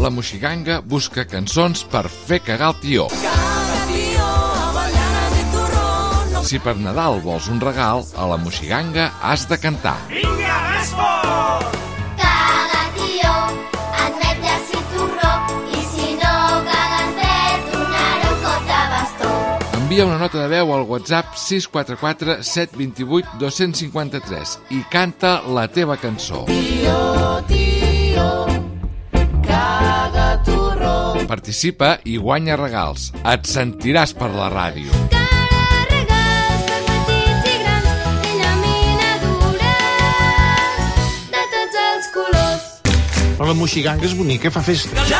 La Moixiganga busca cançons per fer cagar el tió. Si per Nadal vols un regal, a la Moixiganga has de cantar. Vinga, més fort! Caga, tio, admet-ja si torró, i si no cagues bé, donaré un cop de bastó. Envia una nota de veu al WhatsApp 644 728 253 i canta la teva cançó. Tio, caga torró. Participa i guanya regals. Et sentiràs per la ràdio. Però la Moixiganga és bonica, fa festa. La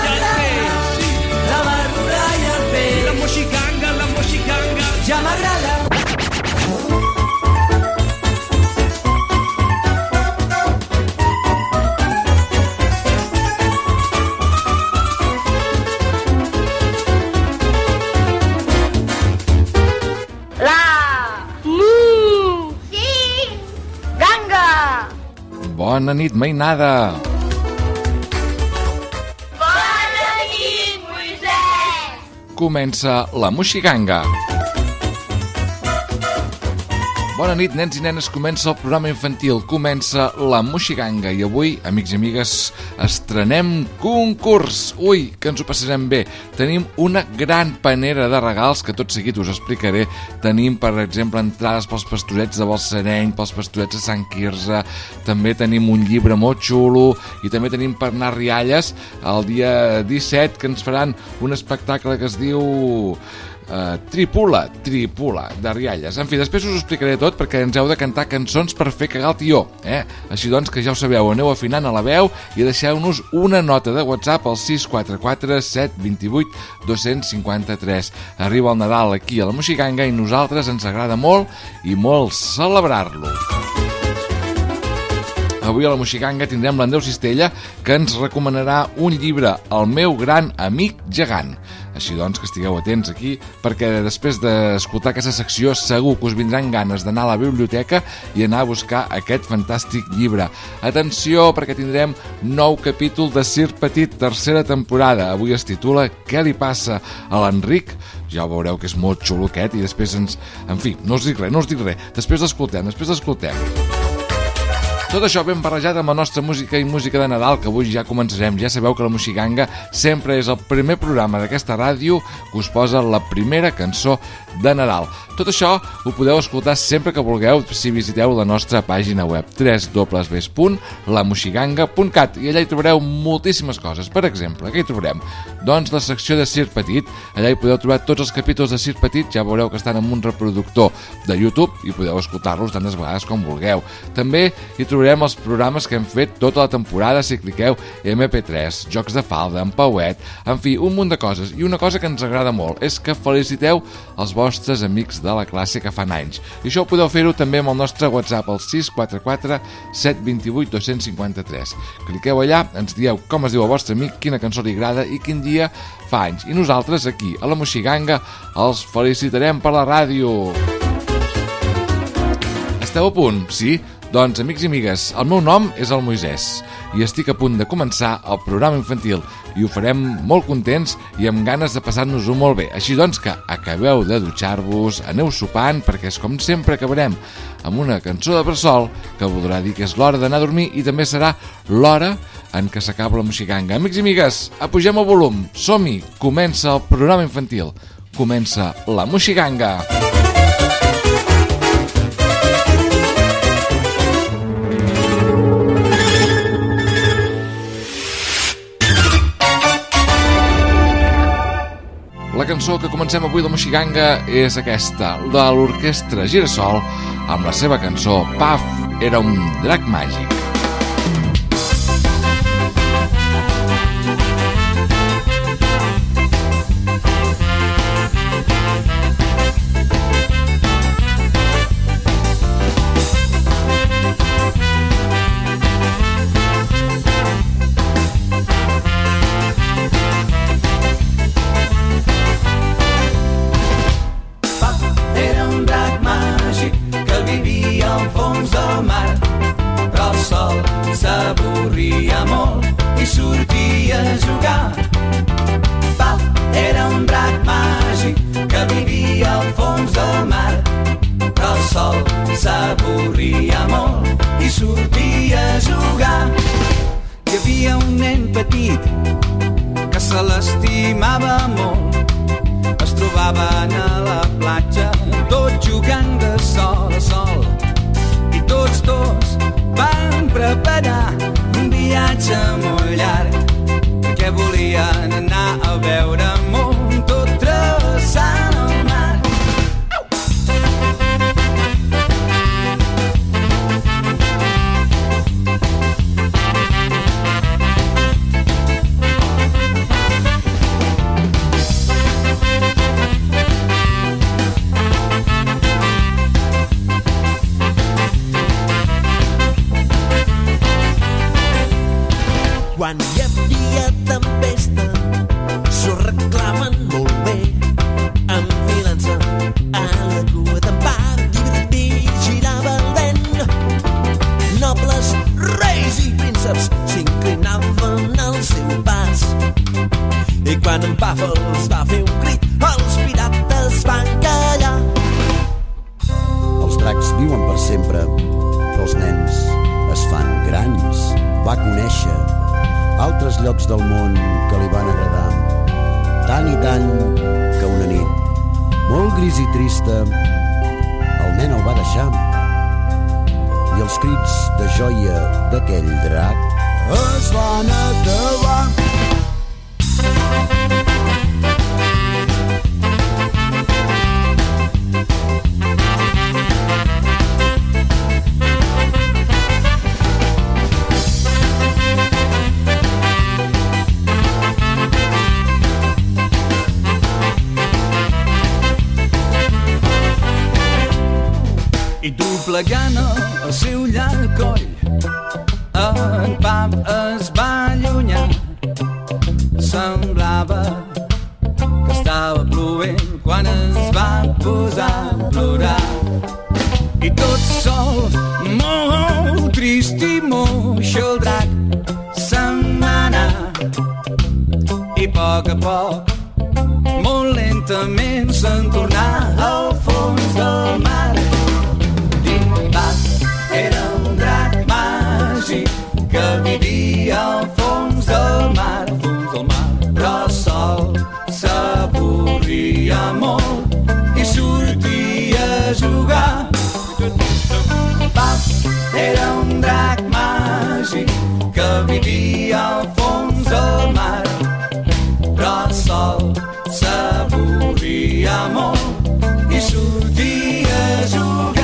verdura i el peix. La Moixiganga. Ja m'agrada. Bona nit, mainada! Bona nit, Moisès! Comença la Moixiganga. Bona nit, nens i nenes, comença el programa infantil, comença la Moixiganga i avui, amics i amigues, estrenem concurs. Ui, que ens ho passarem bé. Tenim una gran panera de regals que tot seguit us explicaré. Tenim, per exemple, entrades pels pastorets de Balsareny, pels pastorets de Sant Quirze, també tenim un llibre molt xulo i també tenim per anar a Rialles el dia 17 que ens faran un espectacle que es diu... Tripula, de Rialles. En fi, després us ho explicaré tot perquè ens heu de cantar cançons per fer cagar el tió, Així doncs, que ja ho sabeu, aneu afinant a la veu i deixeu-nos una nota de WhatsApp al 644 728 253. Arriba el Nadal aquí a la Moixiganga i nosaltres ens agrada molt i molt celebrar-lo. Avui a la Moixiganga tindrem l'Andreu Cistella, que ens recomanarà un llibre, El meu gran amic gegant. Així doncs, que estigueu atents aquí, perquè després d'escoltar aquesta secció segur que us vindran ganes d'anar a la biblioteca i anar a buscar aquest fantàstic llibre. Atenció, perquè tindrem nou capítol de Sir Petit, tercera temporada. Avui es titula Què li passa a l'Enric? Ja ho veureu que és molt xulo aquest i després ens... En fi, no us dic res. Després l'escoltem. Tot això ben barrejat amb la nostra música i música de Nadal, que avui ja començarem. Ja sabeu que la Moixiganga sempre és el primer programa d'aquesta ràdio que us posa la primera cançó de Nadal. Tot això ho podeu escoltar sempre que vulgueu si visiteu la nostra pàgina web www.lamoixiganga.cat i allà hi trobareu moltíssimes coses. Per exemple, què hi trobarem? Doncs la secció de Sir Petit. Allà hi podeu trobar tots els capítols de Sir Petit. Ja veureu que estan en un reproductor de YouTube i podeu escoltar-los tantes vegades com vulgueu. També hi trobarem els programes que hem fet tota la temporada si cliqueu MP3, Jocs de Falda, en Pauet, en fi, un munt de coses. I una cosa que ens agrada molt és que feliciteu els vostres amics de la classe que fan anys. I això ho podeu fer-ho també amb el nostre WhatsApp, el 644 728 253. Cliqueu allà, ens dieu com es diu el vostre amic, quina cançó li agrada i quin dia fa anys. I nosaltres aquí, a la Moixiganga, els felicitarem per la ràdio. Esteu a punt? Sí? Doncs, amics i amigues, el meu nom és el Moisès i estic a punt de començar el programa infantil i ho farem molt contents i amb ganes de passar-nos-ho molt bé. Així doncs que acabeu de dutxar-vos, aneu sopant, perquè és com sempre acabarem amb una cançó de bressol que voldrà dir que és l'hora d'anar a dormir i també serà l'hora en què s'acaba la Moixiganga. Amics i amigues, apugem el volum, som-hi, comença el programa infantil, comença la Moixiganga. La cançó que comencem avui de Moixiganga és aquesta, de l'Orquestra Gira-Sol, amb la seva cançó Puff era un drac màgic. Era un drac màgic que vivia al fons del mar, però el sol nen petit que se l'estimava molt. Es trobaven a la platja, tots jugant de sol a sol. I tots dos van preparar un viatge molt llarg, perquè volien anar a veure món tot travessant el mar. Quan hi havia tempesta, s'ho reclamen molt bé, enfilant-se a la cua d'en Pap, girava el vent. Nobles, reis i prínceps s'inclinaven al seu pas. I quan en Pap els va fer un crit, els pirates van callar. Els dracs viuen per sempre, però els nens es fan grans. Va conèixer altres llocs del món que li van agradar, tant i tant que una nit, molt gris i trista, el nen el va deixar. I els crits de joia d'aquell drac es van acabar. I doblegant el seu llarg coll, en Pap es va allunyar. Semblava que estava plovent quan es va posar a plorar. I tot sol, molt trist i moix, el drac se'n va anar. I a poc, molt lentament se'n tornà al fons del mar. Era un drac màgic que vivia al fons del mar, però el sol s'avorria molt i sortia a jugar. Pap era un drac màgic que vivia al fons del mar, però el sol s'avorria molt i sortia a jugar.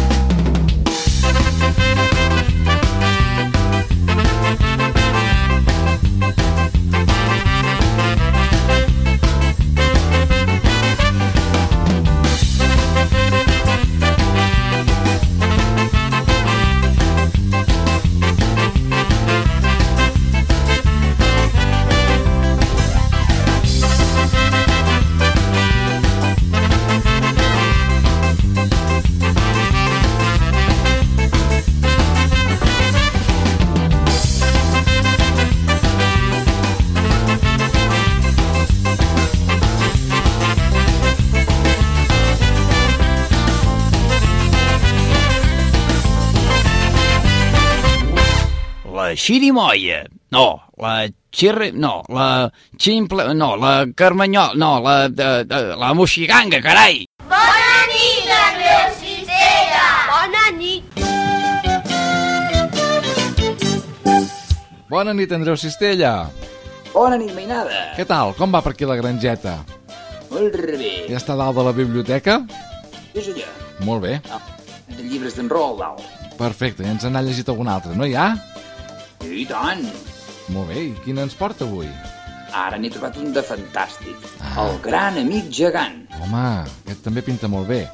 La xirimoia, no, la xirri, no, la ximple, no, la carmanyol, no, la moxiganga, carai! Bona nit, Andreu Cistella! Bona nit! Bona nit, Andreu Cistella. Bona nit, mainada. Què tal? Com va per aquí la grangeta? Molt bé. Ja està dalt de la biblioteca? És allà. Molt bé. De llibres d'en Roald Dahl. Perfecte, i ens n'ha llegit algun altre, no hi ha? I tant. Molt bé, i quin ens porta avui? Ara n'he trobat un de fantàstic. El gran amic gegant. Home, aquest també pinta molt bé.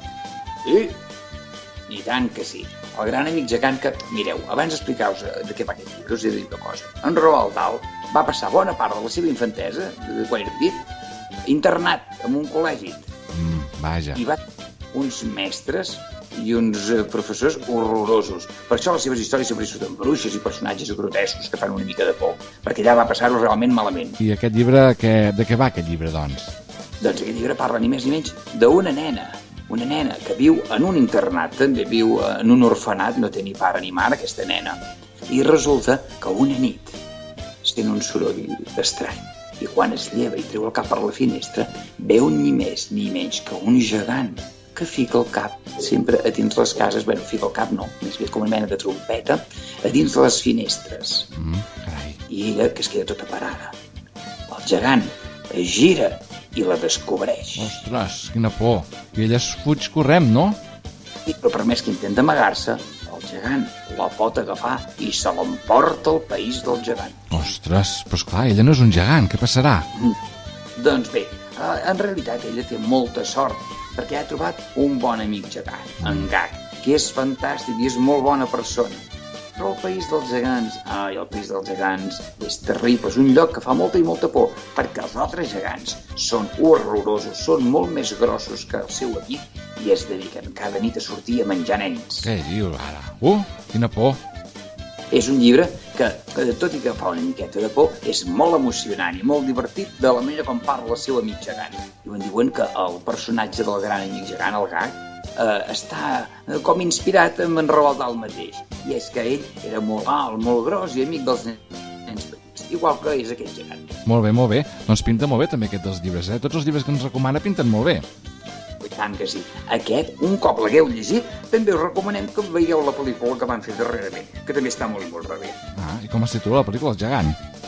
I tant que sí. El gran amic gegant que... Mireu, abans d'explicar-vos de què va aquest llibre, us he de dir una cosa. En Roald Dahl va passar bona part de la seva infantesa, quan era petit, internat en un col·legi. Vaja. I va uns mestres i uns professors horrorosos. Per això les seves històries sempre surten bruixes i personatges grotescos que fan una mica de por, perquè allà va passar-ho realment malament. I aquest llibre, de què va aquest llibre, doncs? Doncs aquest llibre parla ni més ni menys d'una nena que viu en un internat, també viu en un orfenat, no té ni pare ni mare, aquesta nena. I resulta que una nit sent un soroll estrany. I quan es lleva i treu el cap per la finestra, veu ni més ni menys que un gegant que fica el cap sempre a dins les cases, fica el cap no, més bé com una mena de trompeta, a dins de les finestres. Carai. I ella, que es queda tota parada. El gegant es gira i la descobreix. Ostres, quina por. I ella es fuig corrent, no? Però per més que intenta amagar-se, el gegant la pot agafar i se l'emporta al país del gegant. Ostres, però esclar, ella no és un gegant, què passarà? Doncs bé, en realitat ella té molta sort, perquè ha trobat un bon amic gegant, en Gag, que és fantàstic i és molt bona persona. Però el país dels gegants, el país dels gegants és terrible, és un lloc que fa molta i molta por, perquè els altres gegants són horrorosos, són molt més grossos que el seu amic i es dediquen cada nit a sortir a menjar nens. Què diu ara? Quina por. És un llibre que, tot i que fa una miqueta de por, és molt emocionant i molt divertit de la manera com parla el seu amic gegant. Diuen que el personatge del gran amic gegant, el Gag, està com inspirat en Roald Dahl mateix. I és que ell era molt alt, molt gros i amic dels nens petits, igual que és aquest gegant. Molt bé. Doncs pinta molt bé també aquest dels llibres, Tots els llibres que ens recomana pinten molt bé. I tant que sí. Aquest, un cop l'hagueu llegit, també us recomanem que veieu la pel·lícula que van fer darrerament, que també està molt i molt bé. I com es titula la pel·lícula? El gegant?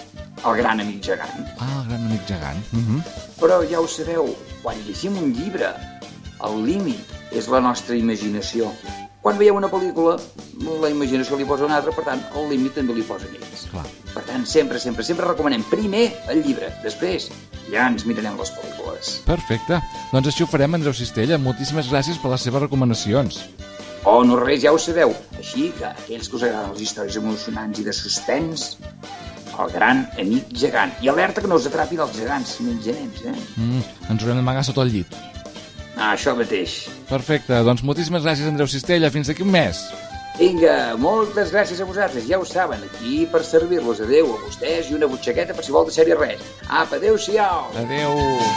El gran amic gegant. El gran amic gegant. Però ja ho sabeu, quan llegim un llibre, el límit és la nostra imaginació. Quan veieu una pel·lícula, la imaginació li posa una altra, per tant, el límit també li posa ells. Clar. Per tant, sempre recomanem primer el llibre, després ja ens mirarem les pel·lícules. Perfecte. Doncs així ho farem, Andreu Cistella. Moltíssimes gràcies per les seves recomanacions. No res, ja ho sabeu. Així que aquells que us agraden les històries emocionants i de suspens, el gran amic gegant. I alerta que no us atrapin els gegants, menjanents, Ens haurem d'amagar sota el llit. Això mateix. Perfecte, doncs moltíssimes gràcies, Andreu Cistella. Fins d'aquí un mes. Vinga, moltes gràcies a vosaltres, ja ho saben, aquí per servir-los. Adéu a vostès i una butxaqueta per si vol deixar-hi res. Apa, adéu-siau. Adéu.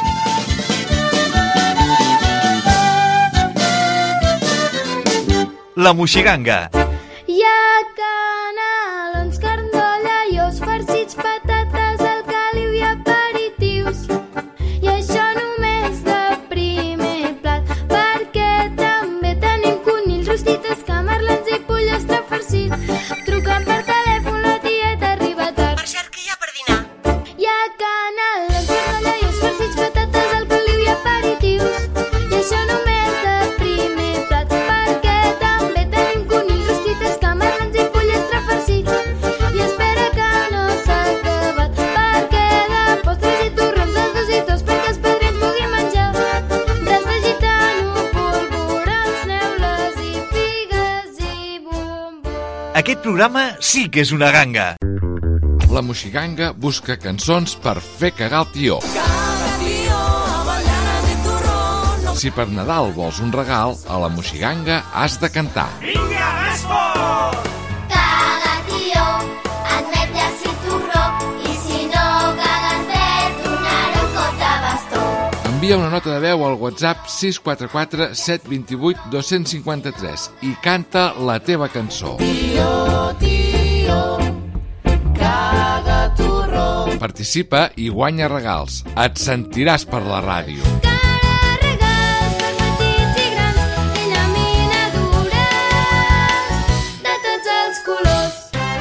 La Moixiganga. Hi ha canelons, carn d'olla i ous farcits, patates, al caliu i aperitius. I això només de primer plat, perquè també tenim conills, rostites, camarlans i pollastre farcit. Trucant per telèfon, la tieta arriba tard. Per cert, què hi ha per dinar? Hi ha canelons, carn d'olla i ous farcits, patates, al caliu i aperitius. I això només de primer plat, perquè també tenim conills, rostites, camarlans i pollastre farcit. I espera que no s'ha acabat, perquè de postres i torrons, els dositos perquè els padrins puguin menjar. Braç de gitano, polvorons, neules i figues i bombons. Aquest programa sí que és una ganga. La Moixiganga busca cançons per fer cagar el tió. Si per Nadal vols un regal, a la Moixiganga has de cantar. Caga, tio, ametlles i torró, i si no cagues bé, donaré un cop de bastó. Envia una nota de veu al WhatsApp 644 728 253 i canta la teva cançó. Caga, torró. Participa i guanya regals. Et sentiràs per la ràdio. Regals per petits i grans i llaminadures de tots els colors.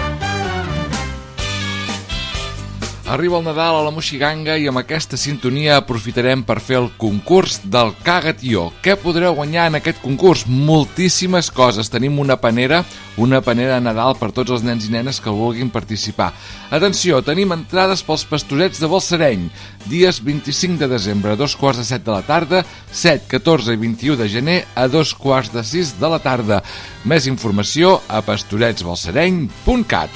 Arriba el Nadal a la Moixiganga i amb aquesta sintonia aprofitarem per fer el concurs del Caga Tió. Què podreu guanyar en aquest concurs? Moltíssimes coses. Tenim una panera de Nadal per tots els nens i nenes que vulguin participar. Atenció, tenim entrades pels Pastorets de Balsareny, dies 25 de desembre a 2:15 de la tarda, 7, 14 i 21 de gener a 2:15 de la tarda. Més informació a pastoretsbalsareny.cat.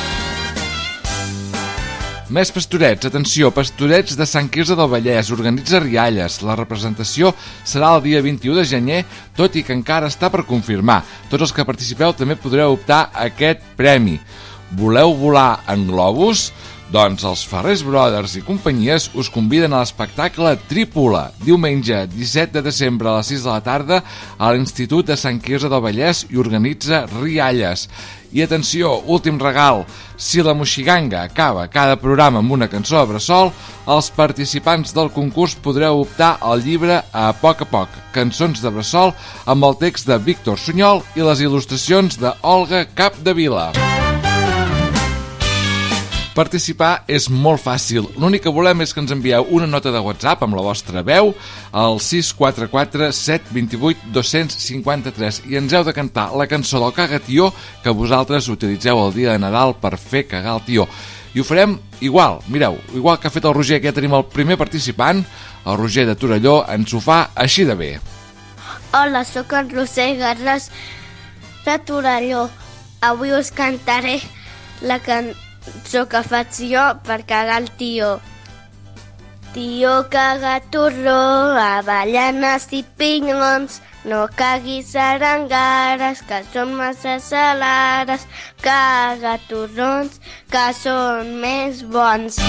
Més pastorets, atenció, Pastorets de Sant Quirze del Vallès, organitza rialles. La representació serà el dia 21 de gener, tot i que encara està per confirmar. Tots els que participeu també podreu optar a aquest premi. Voleu volar en globus? Doncs els Ferrés Brothers i companyies us conviden a l'espectacle Trípola, diumenge 17 de desembre a les 6 de la tarda a l'Institut de Sant Quirze del Vallès i organitza Rialles. I atenció, últim regal, si la Moixiganga acaba cada programa amb una cançó de bressol, els participants del concurs podreu optar al llibre A poc, cançons de bressol amb el text de Víctor Sunyol i les il·lustracions de Olga Capdevila. Participar és molt fàcil. L'únic que volem és que ens envieu una nota de WhatsApp amb la vostra veu al 644 728 253 i ens heu de cantar la cançó del Cagatió que vosaltres utilitzeu el dia de Nadal per fer cagar el tió. I ho farem igual, mireu, igual que ha fet el Roger, que ja tenim el primer participant, el Roger de Torelló ens ho fa així de bé. Hola, sóc en Roser Garres de Torelló. Avui us cantaré la cançó que faig jo per cagar el tió. Tió caga torró, avellanes i pinyons, no caguis arengares, que són massa salades, caga torrons, que són més bons.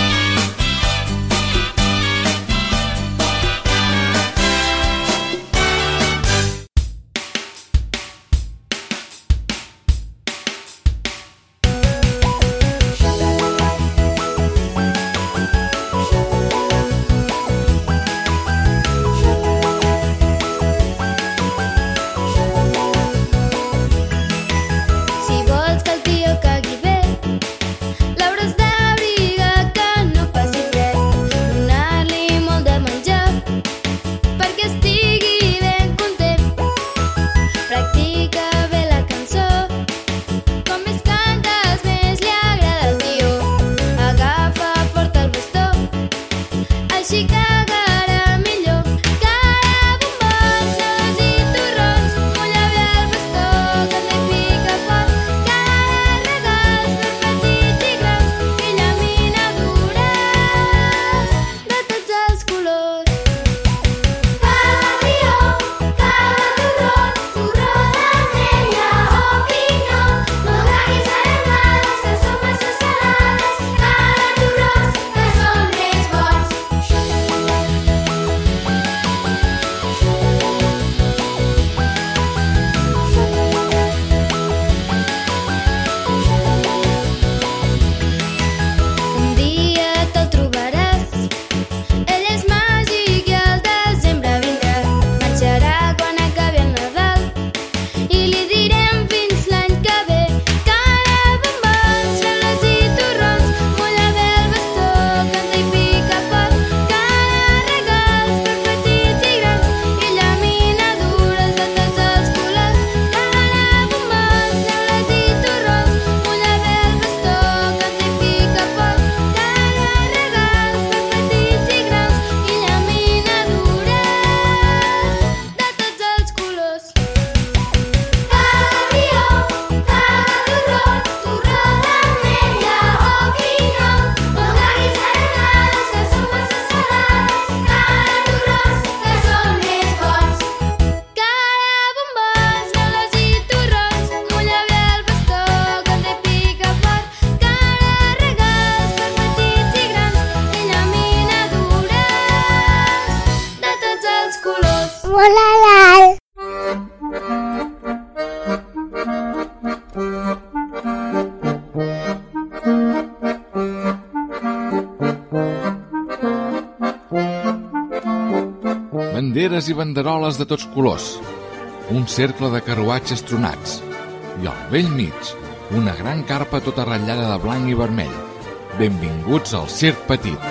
Banderes i banderoles de tots colors, un cercle de carruatges tronats i al vell mig una gran carpa tota ratllada de blanc i vermell. Benvinguts al Circ Petit.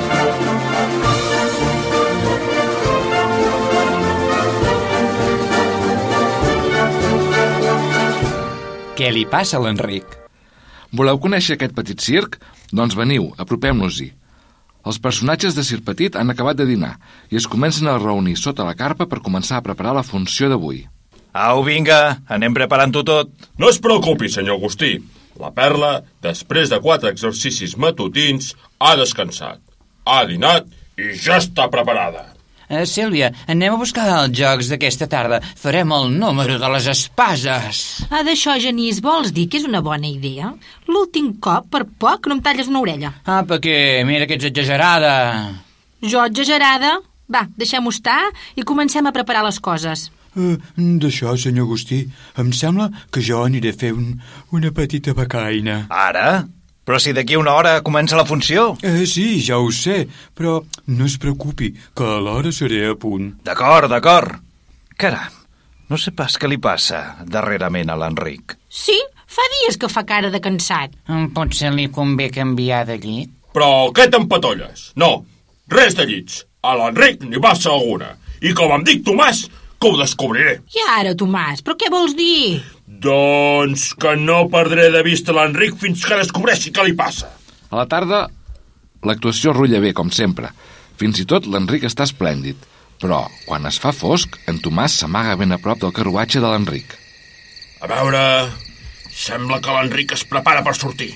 Què li passa a l'Enric? Voleu conèixer aquest petit circ? Doncs veniu, apropem-nos-hi. Els personatges de Circ Petit han acabat de dinar i es comencen a reunir sota la carpa per començar a preparar la funció d'avui. Au, vinga, anem preparant-ho tot. No es preocupi, senyor Agustí. La Perla, després de 4 exercicis matutins, ha descansat, ha dinat i ja està preparada. Sílvia, anem a buscar els jocs d'aquesta tarda. Farem el número de les espases. D'això, Genís, vols dir que és una bona idea? L'últim cop, per poc, no em talles una orella. Perquè mira que ets exagerada. Jo exagerada? Va, deixem-ho estar i comencem a preparar les coses. D'això, senyor Agustí, em sembla que jo aniré a fer una petita becaina. Ara? Però si d'aquí una hora comença la funció. Sí, ja ho sé, però no es preocupi, que a l'hora seré a punt. D'acord. Caram, no sé pas què li passa darrerament a l'Enric. Sí, fa dies que fa cara de cansat. Potser li convé canviar de llit. Però què t'empatolles? No, res de llits. A l'Enric n'hi passa alguna. I com em dic Tomàs, que ho descobriré. I ara, Tomàs, però què vols dir? Doncs que no perdré de vista l'Enric fins que descobreixi què li passa. A la tarda, l'actuació rutlla bé, com sempre. Fins i tot l'Enric està esplèndid. Però, quan es fa fosc, en Tomàs s'amaga ben a prop del carruatge de l'Enric. A veure, sembla que l'Enric es prepara per sortir.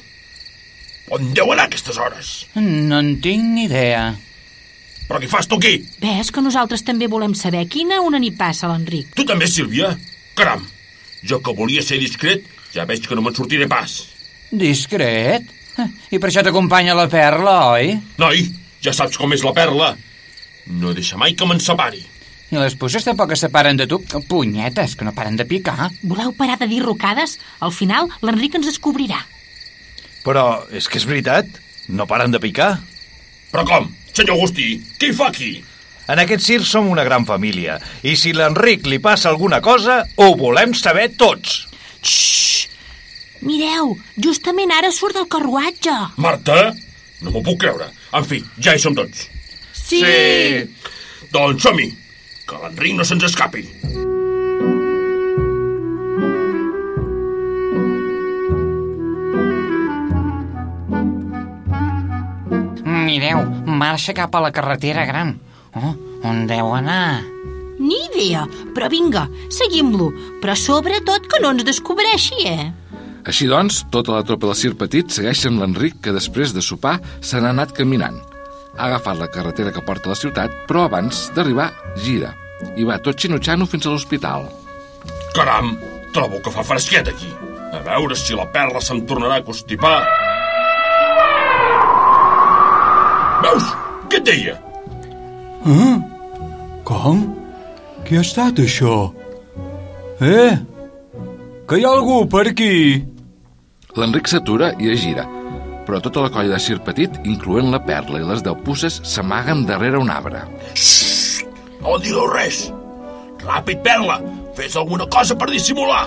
On deu anar a aquestes hores? No en tinc ni idea. Però què fas tu aquí? Ves que nosaltres també volem saber quina una n'hi passa a l'Enric. Tu també, Sílvia? Caram, jo que volia ser discret, ja veig que no me'n sortiré pas. Discret? I per això t'acompanya la Perla, oi? Noi, ja saps com és la Perla. No deixa mai que me'n separi. I les puces tampoc es separen de tu. Punyetes, que no paren de picar. Voleu parar de dir rocades? Al final, l'Enric ens descobrirà. Però és que és veritat, no paren de picar. Però com? Senyor Agustí, què hi fa aquí? En aquest circ som una gran família, i si l'Enric li passa alguna cosa, ho volem saber tots. Xxxt! Mireu, justament ara surt del carruatge. Marta? No m'ho puc creure. En fi, ja hi som tots. Sí! Doncs som-hi, que l'Enric no se'ns escapi. Mireu, marxa cap a la carretera gran. On deu anar? Ni idea, però vinga, seguim-lo. Però sobretot que no ens descobreixi, Així doncs, tota la tropa del circ petit segueixen l'Enric, que després de sopar se n'ha anat caminant. Ha agafat la carretera que porta a la ciutat, però abans d'arribar gira i va tot xinutxant-ho fins a l'hospital. Caram, trobo que fa fresquet aquí. A veure si la Perla se'm tornarà a constipar. Veus? Què et deia? Com? Què ha estat això? Que hi ha algú per aquí? L'Enric s'atura i es gira, però tota la colla de circ petit, incloent la Perla i les 10 puces, s'amaguen darrere un arbre. Xxxt! No digueu res! Ràpid, Perla! Fes alguna cosa per dissimular!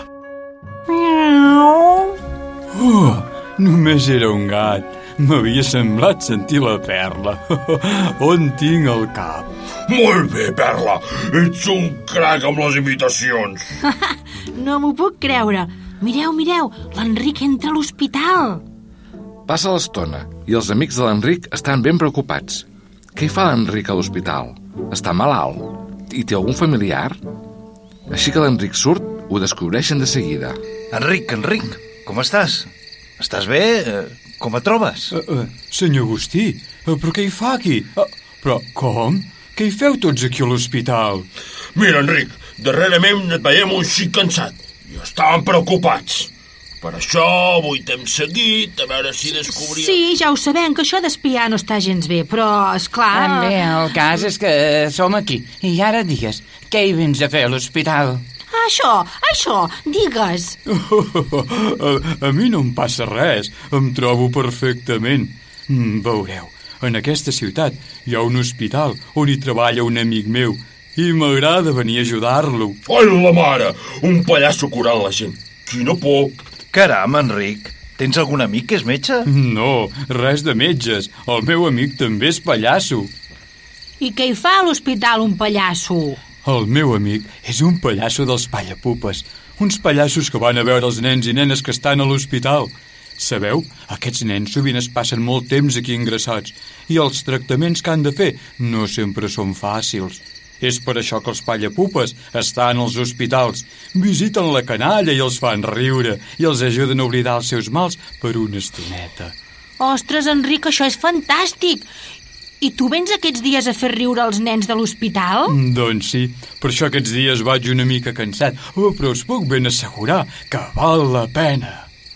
Només era un gat. M'havia semblat sentir la Perla. On tinc el cap? Molt bé, Perla. Ets un crac amb les imitacions. No m'ho puc creure. Mireu, l'Enric entra a l'hospital. Passa l'estona i els amics de l'Enric estan ben preocupats. Què hi fa l'Enric a l'hospital? Està malalt? I té algun familiar? Així que l'Enric surt, ho descobreixen de seguida. Enric, com estàs? Estàs bé? Com et trobes? Senyor Agustí, però què hi fa aquí? Però com? Què hi feu tots aquí a l'hospital? Mira, Enric, darrerament et veiem un xic cansat i estàvem preocupats. Per això avui t'hem seguit, a veure si descobrim... Sí, ja ho sabem, que això d'espiar no està gens bé, però, esclar... Bé, el cas és que som aquí. I ara digues, què hi vens a fer a l'hospital? Això, digues. A mi no em passa res, em trobo perfectament. Veureu, en aquesta ciutat hi ha un hospital on hi treballa un amic meu i m'agrada venir a ajudar-lo. Ai, la mare! Un pallasso curant la gent. Quina por! Caram, Enric, tens algun amic que és metge? No, res de metges. El meu amic també és pallasso. I què hi fa a l'hospital un pallasso? El meu amic és un pallasso dels pallapupes, uns pallassos que van a veure els nens i nenes que estan a l'hospital. Sabeu, aquests nens sovint es passen molt temps aquí ingressats i els tractaments que han de fer no sempre són fàcils. És per això que els pallapupes estan als hospitals, visiten la canalla i els fan riure i els ajuden a oblidar els seus mals per una estoneta. Ostres, Enric, això és fantàstic! I tu vens aquests dies a fer riure els nens de l'hospital? Doncs sí, per això aquests dies vaig una mica cansat. Però us puc ben assegurar que val la pena.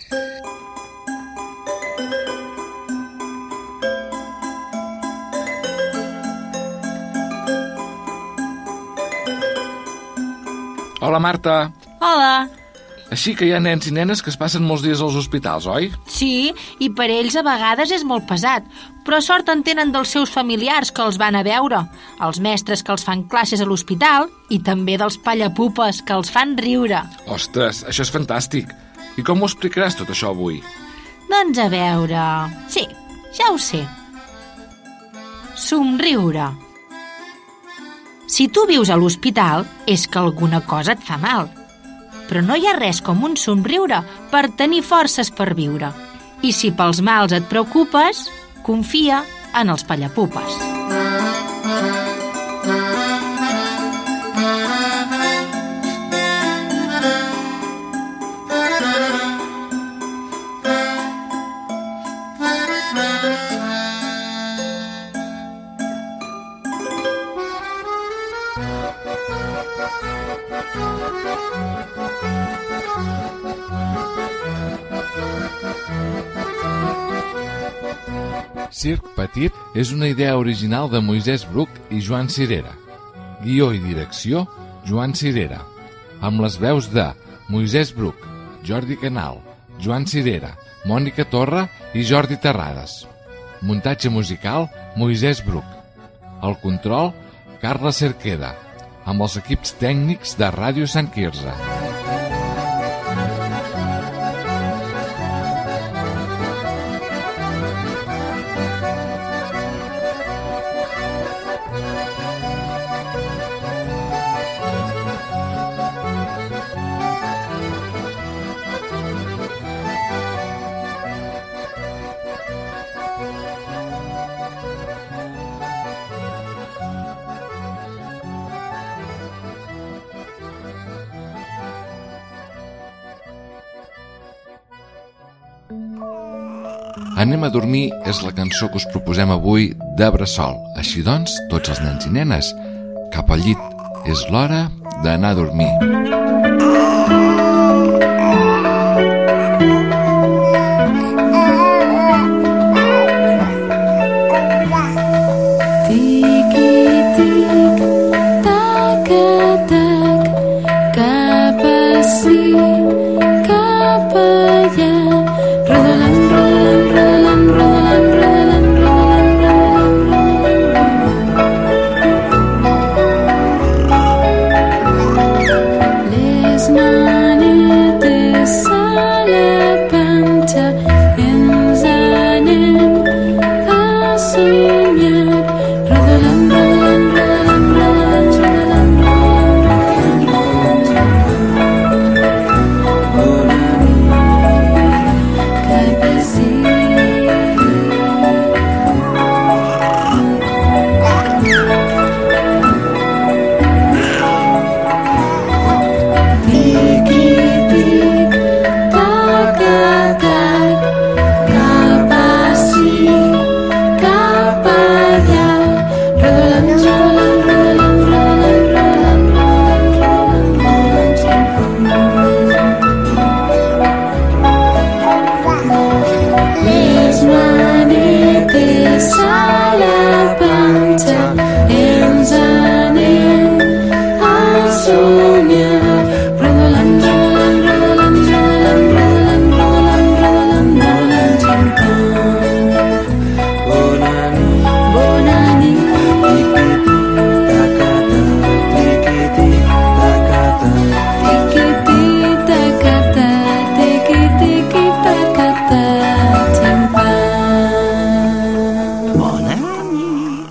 Hola, Marta. Hola. Així que hi ha nens i nenes que es passen molts dies als hospitals, oi? Sí, i per ells a vegades és molt pesat, però sort en tenen dels seus familiars que els van a veure, els mestres que els fan classes a l'hospital i també dels pallapupes que els fan riure. Ostres, això és fantàstic. I com ho explicaràs tot això avui? Doncs a veure... Sí, ja ho sé. Somriure. Si tu vius a l'hospital és que alguna cosa et fa mal. Però no hi ha res com un somriure per tenir forces per viure. I si pels mals et preocupes, confia en els pallapupes. Circ Petit és una idea original de Moisès Bruc i Joan Cirera. Guió i direcció, Joan Cirera. Amb les veus de Moisès Bruc, Jordi Canal, Joan Cirera, Mònica Torra i Jordi Terrades. Muntatge musical, Moisès Bruc. El control, Carla Cerqueda. Amb els equips tècnics de Ràdio Sant Quirze. Anem a dormir és la cançó que us proposem avui de Bressol. Així doncs, tots els nens i nenes, cap al llit. És l'hora d'anar a dormir. Tic-tic, tac-tac, cap ací, cap allà, rodolant, rodolant, rodolant, rodolant, rodolant, rodolant. Les manetes a la panxa, ens anem a somiar, rodolant, rodolant, rodolant, rodolant, rodolant, rodolant, rodolant, rodolant, cap ací. Tic-tic, tac-tac, cap ací, cap allà, rodolant, rodolant, rodolant, rodolant, rodolant, rodolant. Les manetes a la panxa, ens anem a somiar, rodolant, rodolant, rodolant, rodolant, rodolant, rodolant, rodolant, rodolant, bona nit. Tiqui-ti-taca-ta, tiqui-tiqui-taca-ta, timpà. Bona nit.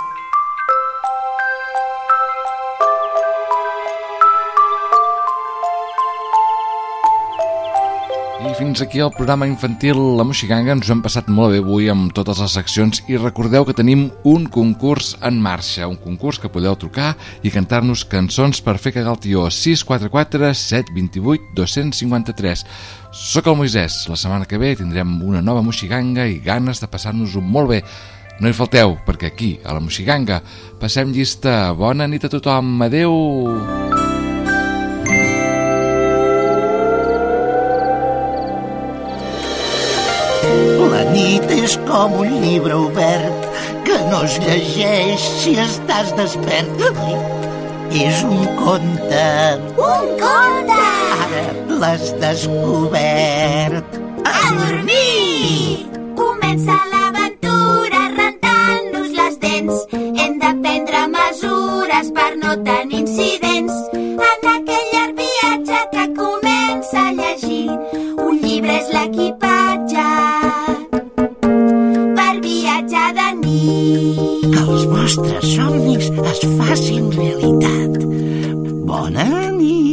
I fins aquí el programa infantil La Moixiganga. Ens ho hem passat molt bé avui amb totes les seccions i recordeu que tenim un concurs en marxa, un concurs que podeu trucar i cantar-nos cançons per fer cagar el tió. 644 728 253. Soc el Moisès. La setmana que ve tindrem una nova Moixiganga i ganes de passar-nos-ho molt bé. No hi falteu, perquè aquí, a la Moixiganga, passem llista. Bona nit a tothom. Adeu! La nit és com un llibre obert que no es llegeix si estàs despert. És un conte. Un conte! Ara l'has descobert. A dormir! Comença l'aventura rentant-nos les dents. Hem de prendre mesures per no tenir incidents. En aquell llarg viatge que comença a llegir, un llibre és l'equipatge per viatjar de nit. Que els vostres somnis es facin realitat. Bona nit.